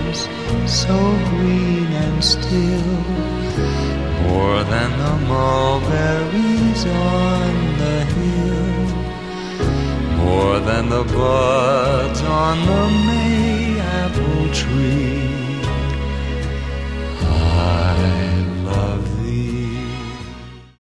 meadows so green and still, more than the mulberries on the hill, more than the buds on the May apple tree.